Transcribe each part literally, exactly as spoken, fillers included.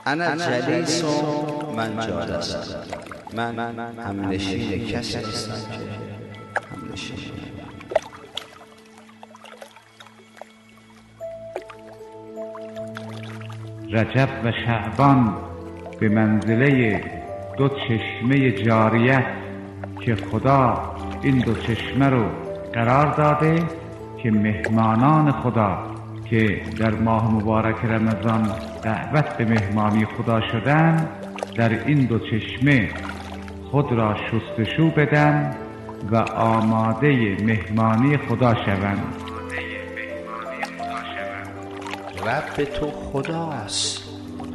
انا جلیس و من جالس، من همنشین کسی هستم که همنشین. رجب و شعبان به منزله دو چشمه جاریت که خدا این دو چشمه رو قرار داده که مهمانان خدا که در ماه مبارک رمضان دعوت به مهمانی خدا شدن در این دو چشمه خود را شستشو بدن و آماده مهمانی خدا شوند. رب تو خداست،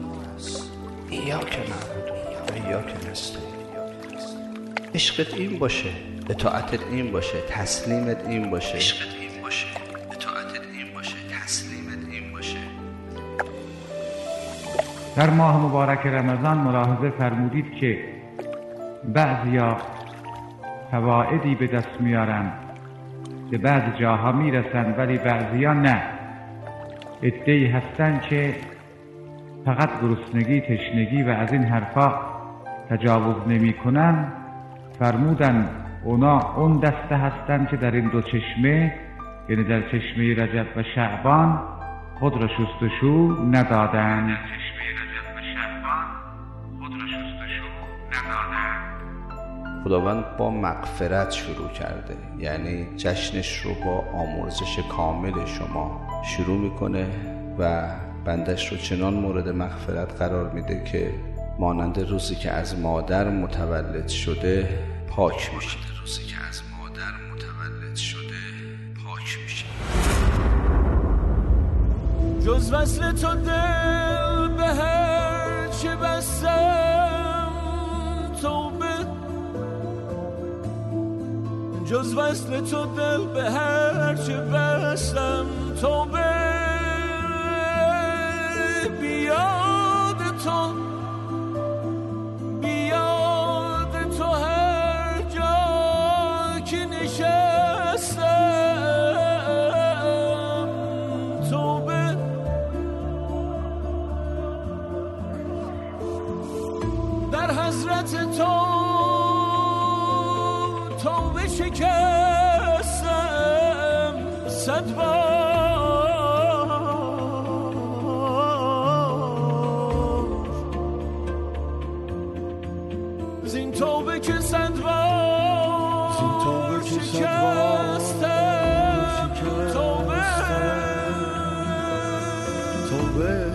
ایاک نعبد و ایاک نستعین. عشقت این باشه، اطاعتت این باشه، تسلیمت این باشه. عشقت این باشه، اطاعتت این باشه، تسلیمت این باشه. در ماه مبارک رمضان ملاحظه فرمودید که بعضیا فوائدی به دست میارن، به بعض جاها میرسن ولی بعضیا نه. عده‌ای هستن که فقط گرسنگی، تشنگی و از این حرفا تجاوز نمی کنن. فرمودن اونا اون دسته هستن که در این دو چشمه، یعنی در چشمه رجب و شعبان، خود را شستشو ندادن. خداوند با مغفرت شروع کرده، یعنی جشنش رو با آمرزش کامل شما شروع میکنه و بندش رو چنان مورد مغفرت قرار میده که مانند روزی که از مادر متولد شده پاک میشه. روزی که از مادر متولد شده پاک میشه. جز وصل تو دل به هر چه بستم توبه، جز وصل تو دل به هر چه بستم توبه. بیاد تو بیاد تو هر جا که نشستم توبه. در حضرت تو توبه شکستم صد بار، زین توبه که صد بار شکستم توبه توبه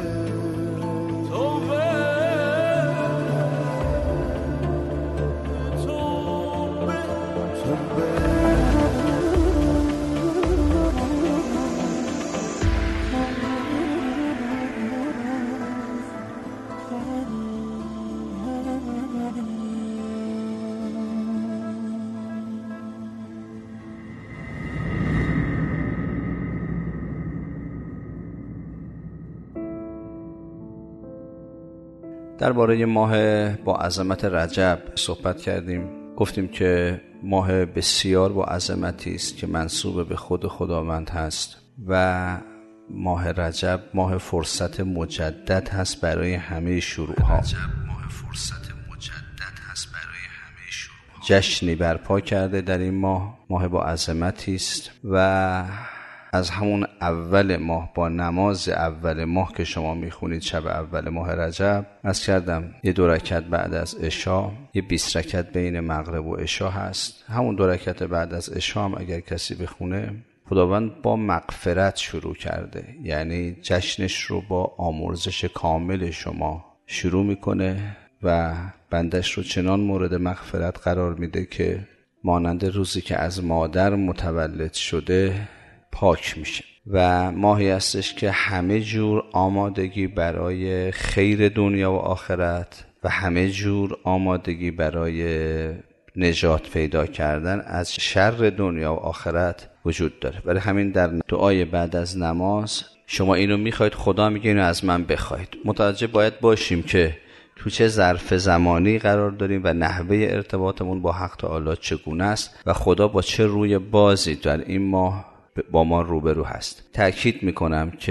درباره ماه با عظمت رجب صحبت کردیم. گفتیم که ماه بسیار با عظمتی است که منسوب به خود خداوند هست و ماه رجب ماه فرصت مجدد هست برای همه شروع‌ها. رجب ماه فرصت مجدد هست برای همه شروع‌ها. جشنی برپا کرده در این ماه، ماه با عظمتی است و از همون اول ماه با نماز اول ماه که شما میخونید شب اول ماه رجب، از کردم یه دو رکعت بعد از عشاء، یه بیست رکعت بین مغرب و عشاء هست. همون دو رکعت بعد از عشاء هم اگر کسی بخونه، خداوند با مغفرت شروع کرده، یعنی جشنش رو با آمرزش کامل شما شروع میکنه و بندش رو چنان مورد مغفرت قرار میده که مانند روزی که از مادر متولد شده پاک میشه. و ماهی هستش که همه جور آمادگی برای خیر دنیا و آخرت و همه جور آمادگی برای نجات پیدا کردن از شر دنیا و آخرت وجود داره. برای همین در دعای بعد از نماز شما اینو میخواید، خدا میگه اینو از من بخواید. متوجه باید باشیم که تو چه ظرف زمانی قرار داریم و نحوه ارتباطمون با حق تعالی چگونه است و خدا با چه روی بازی در این ماه با ما روبرو هست. تأکید میکنم که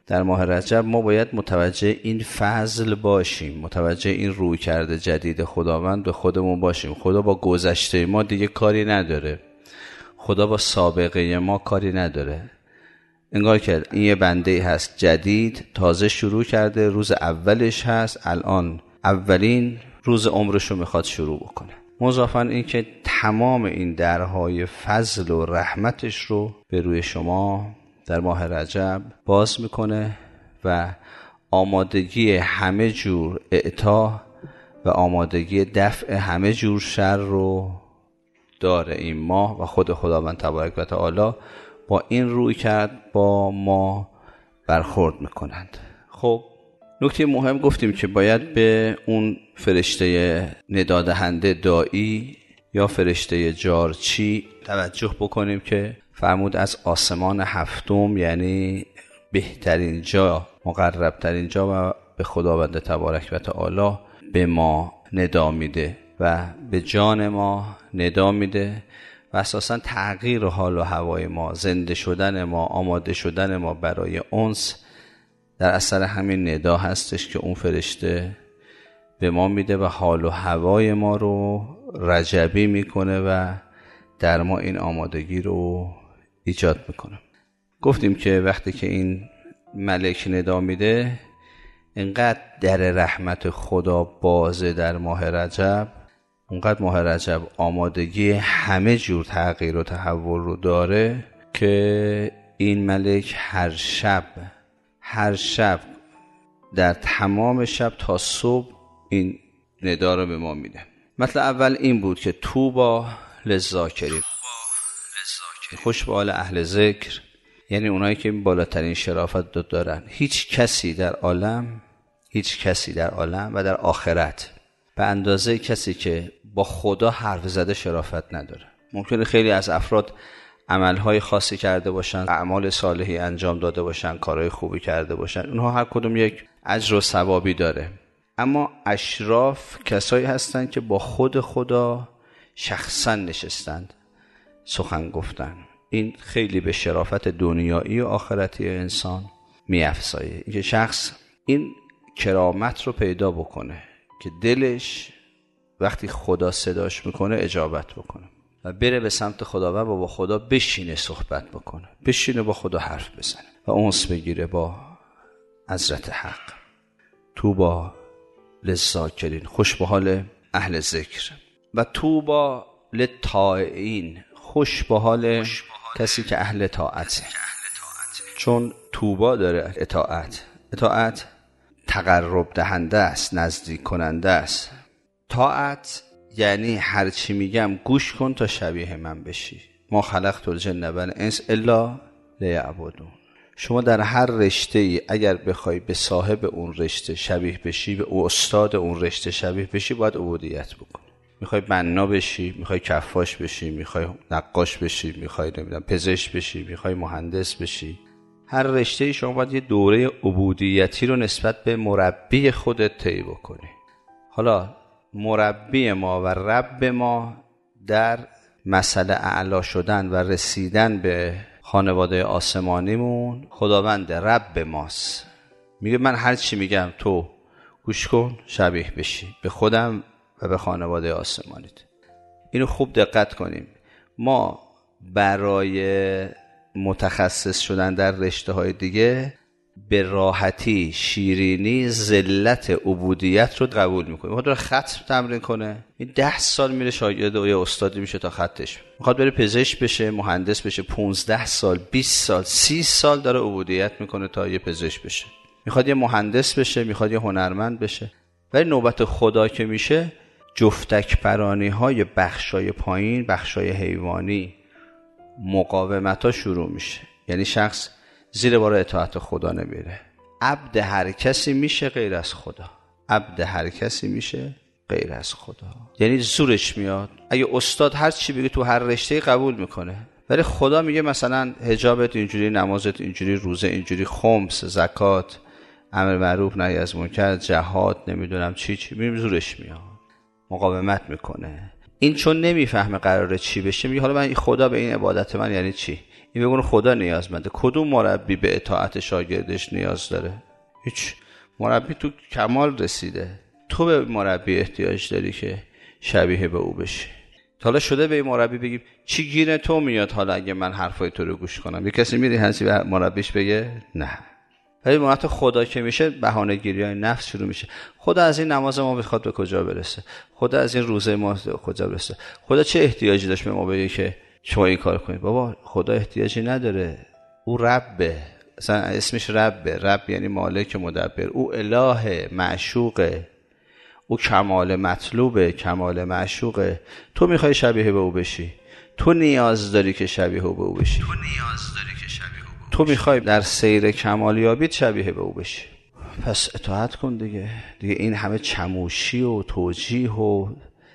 در ماه رجب ما باید متوجه این فضل باشیم، متوجه این روی کرده جدید خداوند به خودمون باشیم. خدا با گذشته ما دیگه کاری نداره، خدا با سابقه ما کاری نداره. انگار که این یه بنده هست جدید، تازه شروع کرده، روز اولش هست، الان اولین روز عمرشو میخواد شروع بکنه. مضافاً این که تمام این درهای فضل و رحمتش رو به روی شما در ماه رجب باز میکنه و آمادگی همه جور اعطا و آمادگی دفع همه جور شر رو داره این ماه و خود خداوند تبارک و تعالی با این روی کرد با ما برخورد میکنند. خب نکته مهم گفتیم که باید به اون فرشته ندادهنده داعی یا فرشته جارچی توجه بکنیم که فرمود از آسمان هفتم، یعنی بهترین جا، مقربترین جا و به خداوند تبارک و تعالی به ما ندا میده و به جان ما ندا میده و اساساً تغییر حال و هوای ما، زنده شدن ما، آماده شدن ما برای انس در اثر همین ندا هستش که اون فرشته به ما میده و حال و هوای ما رو رجبی میکنه و در ما این آمادگی رو ایجاد میکنه. گفتیم که وقتی که این ملک ندا میده، اینقدر در رحمت خدا بازه در ماه رجب، اونقدر ماه رجب آمادگی همه جور تغییر و تحول رو داره که این ملک هر شب هر شب در تمام شب تا صبح این ندا رو به ما میده. مطلب اول این بود که توبا للذاکرین، خوش به حال اهل ذکر، یعنی اونایی که بالاترین شرافت رو دارن. هیچ کسی در عالم هیچ کسی در عالم و در آخرت به اندازه کسی که با خدا حرف زده شرافت نداره. ممکنه خیلی از افراد عملهای خاصی کرده باشن، اعمال صالحی انجام داده باشن، کارهای خوبی کرده باشن، اونها هر کدوم یک اجر و ثوابی داره، اما اشراف کسایی هستن که با خود خدا شخصا نشستند، سخن گفتن. این خیلی به شرافت دنیایی و آخرتی انسان می‌افزاید. اینکه شخص این کرامت رو پیدا بکنه که دلش وقتی خدا صداش میکنه اجابت بکنه و بره به سمت خداوند و با خدا بشینه صحبت بکنه، بشینه با خدا حرف بزنه و انس بگیره با حضرت حق. توبا للذاکرین، خوش به حال اهل ذکر. و توبا للطائعین، خوش به حال کسی که اهل طاعته، چون توبا داره اطاعت. اطاعت تقرب دهنده است، نزدیک کننده است. طاعت یعنی هر چی میگم گوش کن تا شبیه من بشی. ما خلقت الجن و الانس الا لیعبدون. شما در هر رشته ای اگر بخوای به صاحب اون رشته شبیه بشی، به استاد اون رشته شبیه بشی، باید عبودیت بکنی. میخوای بنا بشی، میخوای کفاش بشی، میخوای نقاش بشی، میخوای نمیدونم پزشک بشی، میخوای مهندس بشی، هر رشته ای شما باید یه دوره عبودیتی رو نسبت به مربی خودت طی بکنی. حالا مربی ما و رب ما در مسئله اعلا شدن و رسیدن به خانواده آسمانیمون خداوند رب ماست. میگه من هر چی میگم تو گوش کن شبیه بشی به خودم و به خانواده آسمانیت. اینو خوب دقت کنیم. ما برای متخصص شدن در رشته های دیگه به راحتی، شیرینی، ذلت عبودیت رو قبول میکنه. میخواد بره خط تمرین کنه، این ده سال میره شاگرد و یا استادی میشه تا خطش. میخواد بره پزشک بشه، مهندس بشه، پونزده سال، بیست سال، سی سال داره عبودیت میکنه تا یه پزشک بشه. میخواد یه مهندس بشه، میخواد یه هنرمند بشه. ولی نوبت خدا که میشه، جفتک پرانی های بخشای پایین، بخشای حیوانی، مقاومت ها شروع میشه. یعنی شخص زیر بار اطاعت خدا نمیره. عبد هر کسی میشه غیر از خدا. عبد هر کسی میشه غیر از خدا. یعنی زورش میاد. اگه استاد هر چی بگه تو هر رشته قبول میکنه، ولی خدا میگه مثلا حجابت اینجوری، نمازت اینجوری، روزه اینجوری، خمس، زکات، امر معروف نهی از منکر، جهاد، نمیدونم چی چی، میبینیم زورش میاد، مقاومت میکنه. این چون نمیفهمه قراره چی بشه، میگه حالا من خدا به این عبادت من یعنی چی؟ این بگونه خدا نیازمنده. کدوم مربی به اطاعت شاگردش نیاز داره؟ هیچ. مربی تو کمال رسیده، تو به مربی احتیاج داری که شبیه به او بشی. حالا شده به این مربی بگیم چی گیره تو میاد حالا اگه من حرفای تو رو گوش کنم؟ یه کسی میری هنسی به مربیش بگه نه. ولی موقع خدا که میشه بهانه گیری های نفس شروع میشه. خدا از این نماز ما بخواد به کجا برسه؟ خدا از این روزه ما به کجا برسه؟ خدا چه احتیاجی داشت به ما بگه که شما این کار کنید؟ بابا خدا احتیاجی نداره، او ربه، اصلا اسمش ربه. رب یعنی مالک مدبر. او اله معشوقه، او کمال مطلوبه، کمال معشوقه. تو میخوای شبیه به او بشی، تو نیاز داری که شبیه به او بشی، تو نیاز داری که شبیه به او بشی. تو میخوای در سیر کمالیابیت شبیه به او بشی، پس اطاعت کن دیگه. دیگه این همه چموشی و توجیه و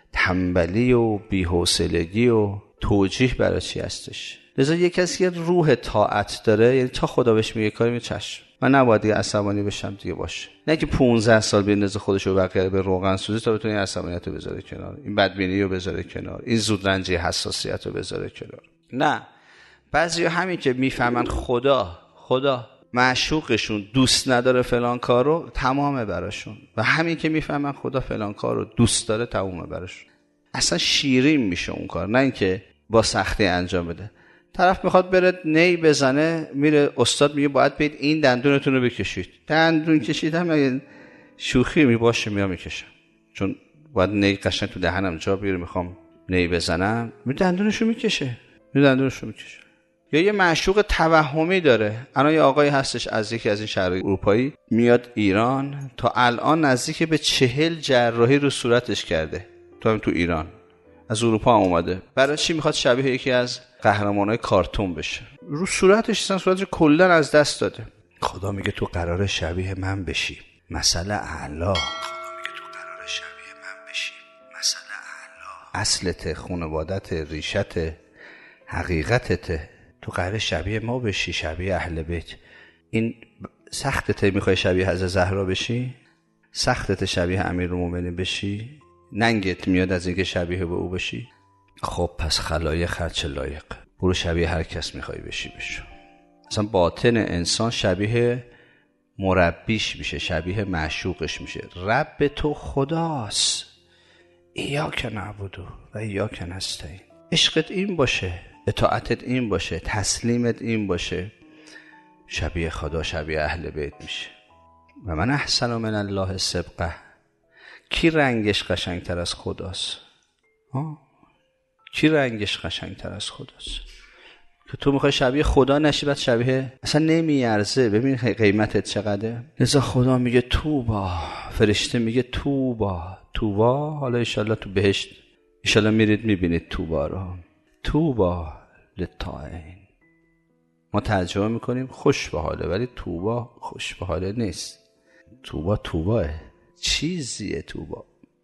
تنبلی و بی‌حوصلگی و توجیه برای چی هستش؟ لذا یک کسی که روح طاعت داره، یعنی تا خدا بهش میگه کاری می چشم، من نباید دیگه عصبانی بشم دیگه باشه. نه که پونزده سال بندازه خودشو بقیه به روغن سوزی تا بتونه این عصبانیت رو بذاره کنار، این بدبینی رو بذاره کنار، این زودرنجی حساسیت رو بذاره کنار. نه، بعضیا همین که میفهمن خدا خدا معشوقشون دوست نداره فلان کارو، تمامه براشون. و همین که میفهمن خدا فلان کارو دوست داره، تمامه براشون. اصلا شیرین میشه اون کار، نه اینکه با سختی انجام بده. طرف میخواد بره نی بزنه، میره استاد میگه باید برید این دندونتون رو بکشید. دندون کشیدم اگه شوخی می باشه میام میکشم، چون باید نی قشنگ تو دهنم جا بیاره، میخوام نی بزنم، می دندونشو میکشه، می دندونشو میکشه. یا یه معشوق توهمی داره. الان یه آقایی هستش از یکی از این شهرهای اروپایی میاد ایران، تا الان نزدیک به چهل جراحی رو صورتش کرده. تو هم تو ایران از اروپا هم اومده. برای چی؟ میخواد شبیه یکی از قهرمانای کارتون بشه. رو صورتش اصلا صورتش کلا از دست داده. خدا میگه تو قراره شبیه من بشی، مثل اعلی. خدا میگه تو قراره شبیه من بشی، مثل اعلی. اصلت، خانوادت، ریشت، حقیقتت، تو قراره شبیه ما بشی، شبیه اهل بیت. این سختت میخوای شبیه حضرت زهرا بشی؟ سختت شبیه امیرالمومنین بشی؟ ننگت میاد از اینکه شبیه به او بشی؟ خب پس خلایق خرچ لایق، برو شبیه هر کس میخوای بشی بشو. اصلا باطن انسان شبیه مربیش میشه، شبیه معشوقش میشه. رب تو خداست. ایاک نعبدو و ایاک نستعین. عشقت این باشه، اطاعتت این باشه، تسلیمت این باشه، شبیه خدا، شبیه اهل بیت میشه. و من احسن من الله سبقه. کی رنگش قشنگتر از خداست؟ ها؟ کی رنگش قشنگتر از خداست؟ که تو میخوای شبیه خدا نشی، بعد شبیه اصلا نمیارزه. ببین قیمتت چقدره. لذا خدا میگه توبا، فرشته میگه توبا توبا. حالا انشالله تو بهشت انشالله میرید میبینید توبا رو. توبا للطائعین. ما ترجمه میکنیم خوش به حاله، ولی توبا خوش به حاله نیست. توبا توباه چیزیه. توبا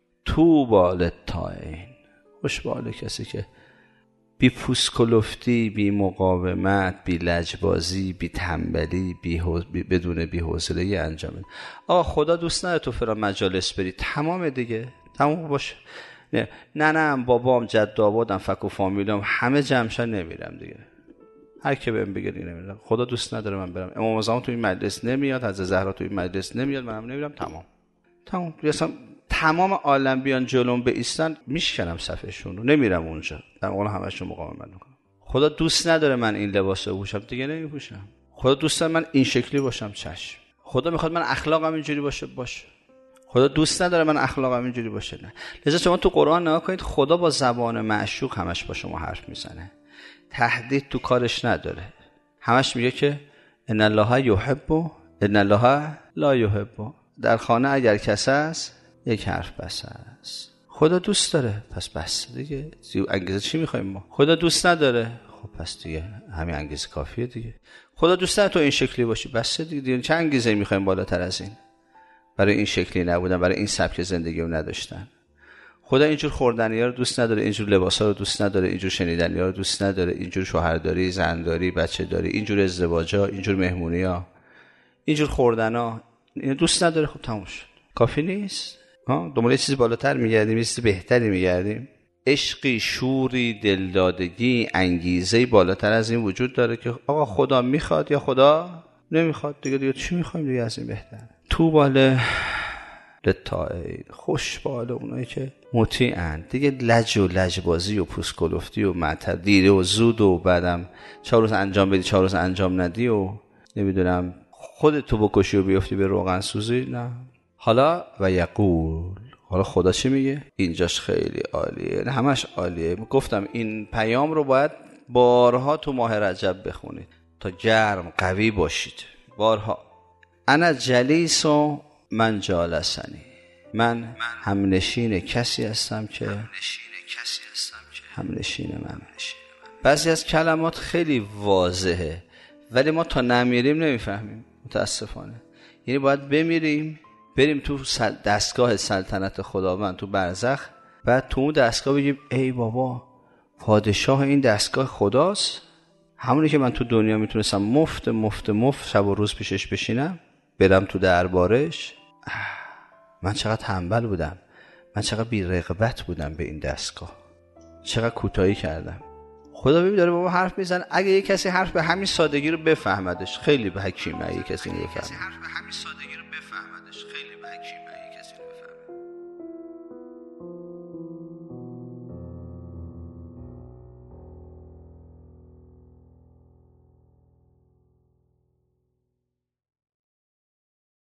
توبا للطائعین. خوش به حاله کسی که بی پوسکلفتی، بی مقاومت، بی لجبازی، بی تنبلی، بی حوز... بی... بدون بی حوصلگی انجام بده. آقا خدا دوست نداره تو فرا مجالس بری، تمام دیگه، تمام باشه. نه نه نه بابام، جد آبادم، فک و فامیلم همه جمشن، نمیرم دیگه. هر کی بهم بگه نمیرم. خدا دوست نداره من برم. امام زمان تو این مجلس نمیاد، حضرت زهرا تو این مجلس نمیاد، منم نمیرم. تمام تمام. اصلا تمام عالم بیان جلوم به ایستن، میشکنم صفشون رو، نمیرم اونجا. در واقع همشون مقاومت میکنم. خدا دوست نداره من این لباس رو بپوشم، دیگه نمیپوشم. خدا دوست داره من این شکلی باشم، چشم. خدا میخواد من اخلاقم اینجوری باشه، باشه. خدا دوست نداره من اخلاقم اینجوری باشه، نه. لذا شما تو قرآن نگاه کنید، خدا با زبان معشوق همش با شما حرف میزنه. تهدید تو کارش نداره. همش میگه که ان الله یحب و ان الله لا یحب. در خانه اگر کس است یک حرف بس است. خدا دوست داره، پس بس دیگه. انگیزه چی میخوایم ما؟ خدا دوست نداره، خب پس دیگه همین انگیزه کافیه دیگه. خدا دوست نداره تو این شکلی باشی، بس دیگه, دیگه. چه انگیزه میخوایم بالاتر از این؟ برای این شکلی نبودن، برای این سبک زندگی رو نداشتن. خدا اینجور خوردنی‌ها رو دوست نداره، اینجور لباسا رو دوست نداره، اینجور شنیدنی‌ها رو دوست نداره، اینجور شوهرداری، زنداری، بچه‌داری، اینجور ازدواجا، اینجور مهمونی‌ها، اینجور خوردنا، اینو دوست نداره. خب تموم شد. کافی نیست؟ ها، دنبال چیزی بالاتر می‌گردیم، چیزی بهتری می‌گردیم. عشقی، شوری، دلدادگی، انگیزه بالاتر از این وجود داره که آقا خدا میخواد یا خدا نمیخواد، دیگه دیگه چی میخوایم دیگه از این بهتر. تو باله لطائعین، خوش باله اونایی که مطیعن، دیگه لج و لجبازی و پوسکلفتی و معتر دیره و زود و بعدم چهار روز انجام بدی چهار روز انجام ندی و نمیدونم خودتو بکشی و بیفتی به روغن سوزی. نه. حالا و یقول، حالا خدا چی میگه؟ اینجاش خیلی عالیه، همش عالیه. گفتم این پیام رو باید بارها تو ماه رجب بخونید تا گرم قوی باشید. بارها. انا جلیس و من جالسنی، من همنشین کسی هستم که همنشین من. بعضی از کلمات خیلی واضحه ولی ما تا نمیریم نمیفهمیم متاسفانه. یعنی باید بمیریم، بریم تو دستگاه سلطنت خداوند تو برزخ، بعد تو اون دستگاه بگیم ای بابا پادشاه این دستگاه خداست، همونی که من تو دنیا میتونستم مفت مفت مفت شب و روز پیشش بشینم، برم تو دربارش. من چقدر تنبل بودم، من چقدر بی رغبت بودم به این دستگاه، چقدر کوتاهی کردم. خدا ببین داره بابا حرف میزنه. اگه یک کسی حرف به همین سادگی رو بفهمدش، خیلی به حکیمه اگه کسی اینو بفهمه.